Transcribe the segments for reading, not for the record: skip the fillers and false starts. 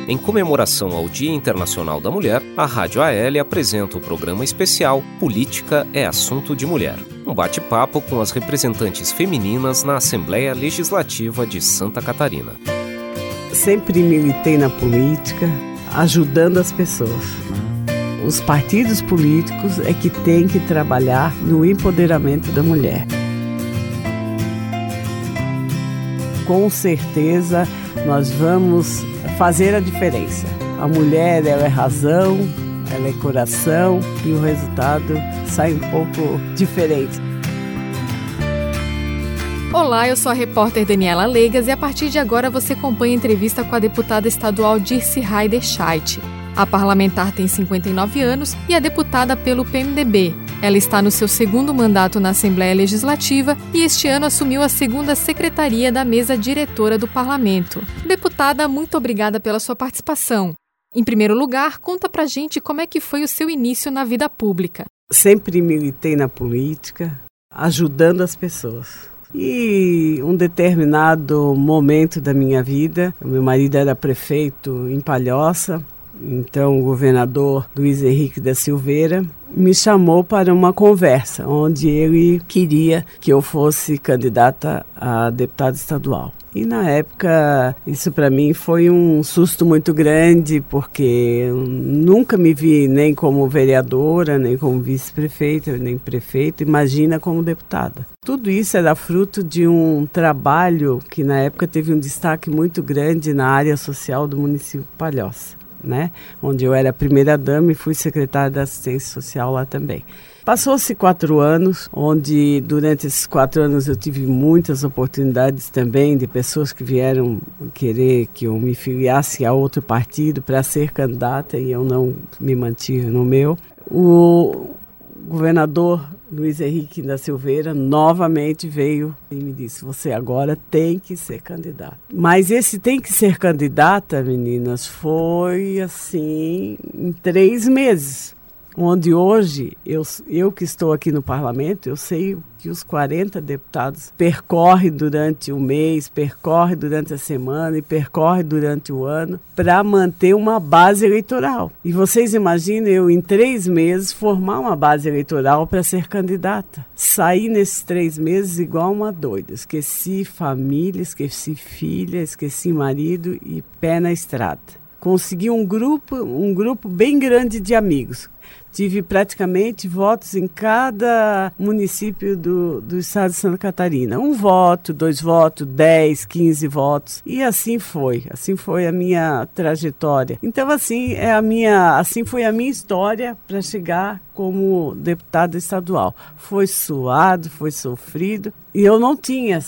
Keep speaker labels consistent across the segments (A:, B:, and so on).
A: Em comemoração ao Dia Internacional da Mulher, a Rádio AL apresenta o programa especial Política é Assunto de Mulher. Um bate-papo com as representantes femininas na Assembleia Legislativa de Santa Catarina.
B: Sempre militei na política, ajudando as pessoas. Os partidos políticos é que têm que trabalhar no empoderamento da mulher. Com certeza, nós vamos fazer a diferença. A mulher, ela é razão, ela é coração e o resultado sai um pouco diferente.
C: Olá, eu sou a repórter Daniela Leigas e a partir de agora você acompanha a entrevista com a deputada estadual Dircy Heider-Scheidt. A parlamentar tem 59 anos e é deputada pelo PMDB. Ela está no seu segundo mandato na Assembleia Legislativa e este ano assumiu a segunda secretaria da mesa diretora do Parlamento. Deputada, muito obrigada pela sua participação. Em primeiro lugar, conta pra gente como é que foi o seu início na vida pública.
B: Sempre militei na política, ajudando as pessoas. E um determinado momento da minha vida, meu marido era prefeito em Palhoça, então o governador Luiz Henrique da Silveira me chamou para uma conversa, onde ele queria que eu fosse candidata a deputada estadual. E na época, isso para mim foi um susto muito grande, porque eu nunca me vi nem como vereadora, nem como vice-prefeita, nem prefeita, imagina como deputada. Tudo isso era fruto de um trabalho que na época teve um destaque muito grande na área social do município de Palhoça, né? Onde eu era primeira-dama e fui secretária da assistência social lá também. Passou-se 4 anos, onde durante esses 4 anos eu tive muitas oportunidades também de pessoas que vieram querer que eu me filiasse a outro partido para ser candidata e eu não me mantive no meu. O governador Luiz Henrique da Silveira novamente veio e me disse: você agora tem que ser candidata. Mas esse tem que ser candidata, meninas, foi assim em 3 meses. Onde hoje, eu que estou aqui no parlamento, eu sei que os 40 deputados percorrem durante o mês, percorrem durante a semana e percorrem durante o ano para manter uma base eleitoral. E vocês imaginam eu, em 3 meses, formar uma base eleitoral para ser candidata. Saí nesses 3 meses igual uma doida. Esqueci família, esqueci filha, esqueci marido e pé na estrada. Consegui um grupo bem grande de amigos. Tive praticamente votos em cada município do estado de Santa Catarina. 1 voto, 2 votos, 10, 15 votos. E assim foi a minha trajetória. Então assim foi a minha história para chegar como deputada estadual. Foi suado, foi sofrido. E eu não tinha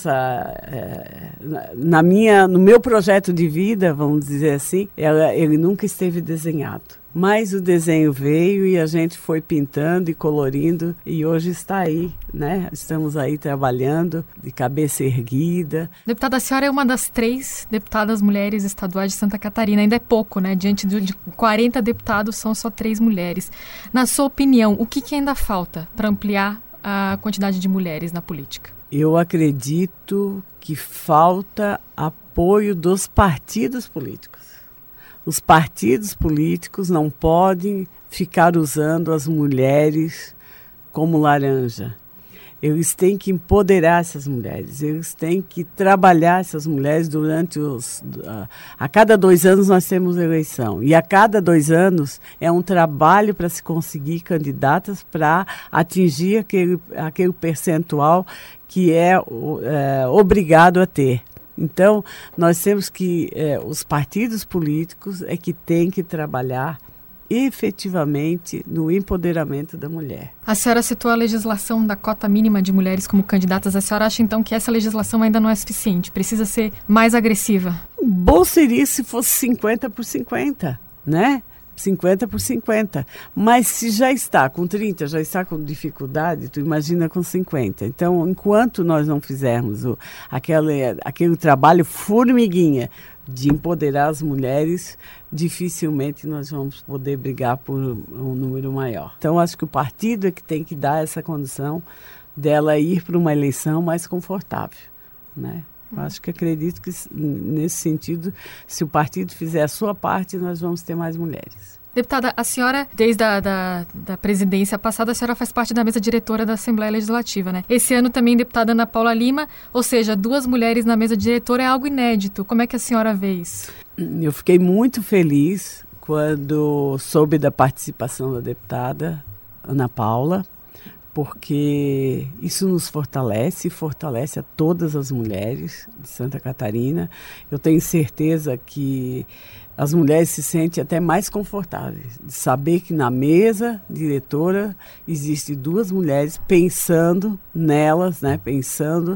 B: no meu projeto de vida, vamos dizer assim, ele nunca esteve desenhado. Mas o desenho veio e a gente foi pintando e colorindo e hoje está aí, né? Estamos aí trabalhando de cabeça erguida.
C: Deputada, a senhora é uma das 3 deputadas mulheres estaduais de Santa Catarina. Ainda é pouco, né? Diante de 40 deputados, são só 3 mulheres. Na sua opinião, o que ainda falta para ampliar a quantidade de mulheres na política?
B: Eu acredito que falta apoio dos partidos políticos. Os partidos políticos não podem ficar usando as mulheres como laranja. Eles têm que empoderar essas mulheres, eles têm que trabalhar essas mulheres durante a cada 2 anos nós temos eleição. E a cada 2 anos é um trabalho para se conseguir candidatas para atingir aquele percentual que é obrigado a ter. Então, nós temos que, os partidos políticos é que têm que trabalhar efetivamente no empoderamento da mulher.
C: A senhora citou a legislação da cota mínima de mulheres como candidatas. A senhora acha, então, que essa legislação ainda não é suficiente? Precisa ser mais agressiva?
B: Bom seria se fosse 50 por 50, né? 50 por 50. Mas se já está com 30, já está com dificuldade, tu imagina com 50. Então, enquanto nós não fizermos aquele trabalho formiguinha de empoderar as mulheres, dificilmente nós vamos poder brigar por um número maior. Então, acho que o partido é que tem que dar essa condição dela ir para uma eleição mais confortável, né? Acho que acredito que, nesse sentido, se o partido fizer a sua parte, nós vamos ter mais mulheres.
C: Deputada, a senhora, desde da presidência passada, a senhora faz parte da mesa diretora da Assembleia Legislativa, né? Esse ano também, deputada Ana Paula Lima, ou seja, 2 mulheres na mesa diretora é algo inédito. Como é que a senhora vê isso?
B: Eu fiquei muito feliz quando soube da participação da deputada Ana Paula, porque isso nos fortalece e fortalece a todas as mulheres de Santa Catarina. Eu tenho certeza que as mulheres se sentem até mais confortáveis de saber que na mesa diretora existem 2 mulheres pensando nelas, né, pensando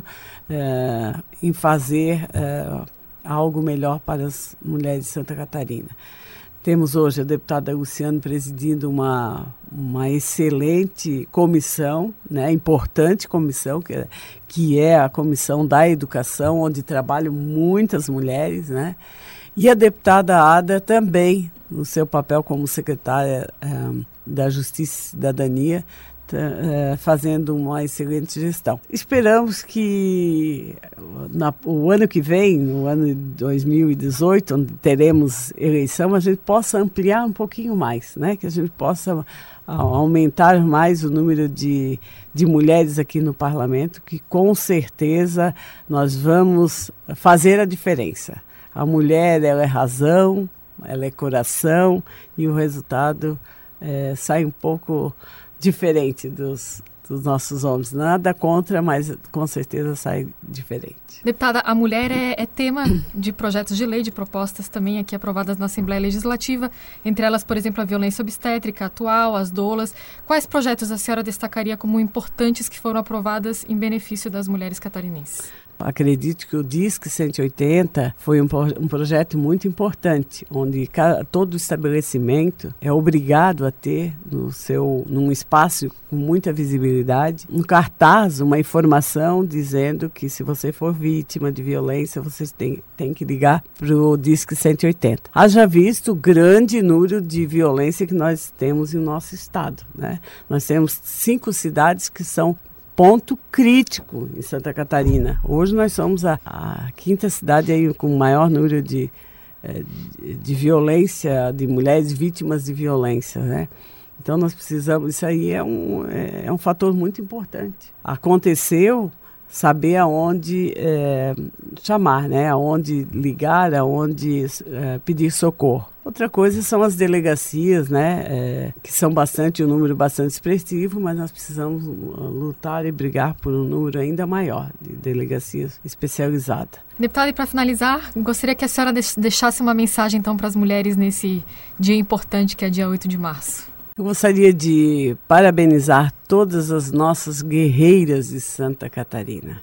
B: em fazer algo melhor para as mulheres de Santa Catarina. Temos hoje a deputada Luciane presidindo uma excelente comissão, né, importante comissão, que é a Comissão da Educação, onde trabalham muitas mulheres, né? E a deputada Ada também, no seu papel como secretária da Justiça e Cidadania, fazendo uma excelente gestão. Esperamos que o ano que vem, no ano de 2018, onde teremos eleição, a gente possa ampliar um pouquinho mais, né? Que a gente possa aumentar mais o número de mulheres aqui no parlamento, que com certeza nós vamos fazer a diferença. A mulher, ela é razão, ela é coração, e o resultado sai um pouco diferente dos nossos homens. Nada contra, mas com certeza sai diferente.
C: Deputada, a mulher é tema de projetos de lei, de propostas também aqui aprovadas na Assembleia Legislativa, entre elas, por exemplo, a violência obstétrica atual, as doulas. Quais projetos a senhora destacaria como importantes que foram aprovadas em benefício das mulheres catarinenses?
B: Acredito que o DISC 180 foi um projeto muito importante, onde todo estabelecimento é obrigado a ter num espaço com muita visibilidade, um cartaz, uma informação dizendo que se você for vítima de violência, você tem que ligar para o DISC 180. Haja visto o grande número de violência que nós temos em nosso estado, né? Nós temos 5 cidades que são ponto crítico em Santa Catarina. Hoje nós somos a 5ª cidade aí com o maior número de violência, de mulheres vítimas de violência, né? Então nós precisamos, isso aí é um fator muito importante. Aconteceu, saber aonde chamar, né? Aonde ligar, aonde pedir socorro. Outra coisa são as delegacias, né? Que são um número bastante expressivo, mas nós precisamos lutar e brigar por um número ainda maior de delegacias especializadas.
C: Deputada, e para finalizar, gostaria que a senhora deixasse uma mensagem então para as mulheres nesse dia importante que é dia 8 de março.
B: Eu gostaria de parabenizar todas as nossas guerreiras de Santa Catarina.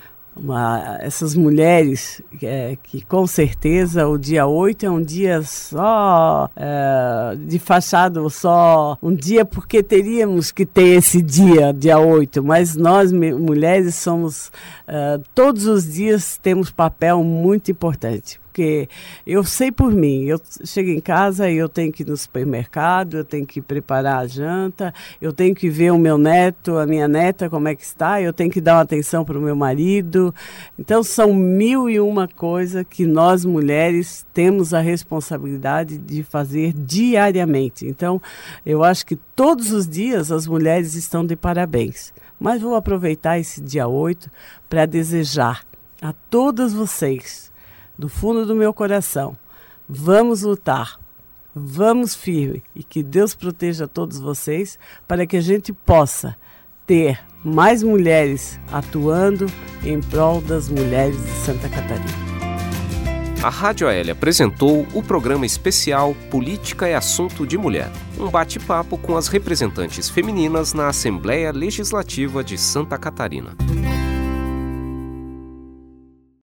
B: Essas mulheres que com certeza o dia 8 é um dia só de fachada, só um dia porque teríamos que ter esse dia 8, mas nós mulheres somos, todos os dias temos papel muito importante. Porque eu sei por mim, eu chego em casa e eu tenho que ir no supermercado, eu tenho que preparar a janta, eu tenho que ver o meu neto, a minha neta, como é que está, eu tenho que dar uma atenção para o meu marido. Então são 1001 coisas que nós mulheres temos a responsabilidade de fazer diariamente. Então eu acho que todos os dias as mulheres estão de parabéns. Mas vou aproveitar esse dia 8 para desejar a todas vocês, do fundo do meu coração, vamos lutar, vamos firme e que Deus proteja todos vocês para que a gente possa ter mais mulheres atuando em prol das mulheres de Santa Catarina.
A: A Rádio AL apresentou o programa especial Política é Assunto de Mulher, um bate-papo com as representantes femininas na Assembleia Legislativa de Santa Catarina.